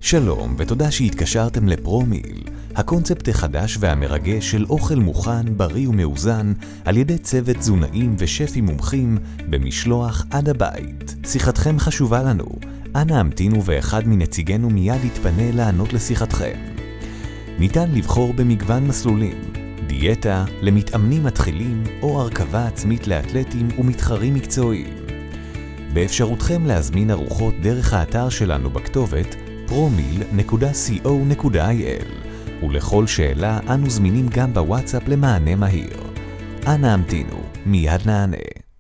שלום ותודה שהתקשרתם לפרומיל, הקונספט החדש והמרגש של אוכל מוכן, בריא ומאוזן על ידי צוות תזונאים ושפים מומחים במשלוח עד הבית. שיחתכם חשובה לנו, אנא המתינו ואחד מנציגינו מיד יתפנה לענות לשיחתכם. ניתן לבחור במגוון מסלולים, דיאטה למתאמנים מתחילים או הרכבה עצמית לאתלטים ומתחרים מקצועיים. באפשרותכם להזמין ארוחות דרך האתר שלנו בכתובת promil.co.il, ולכל שאלה אנו זמינים גם בוואטסאפ למענה מהיר. אנא המתינו, מיד נענה.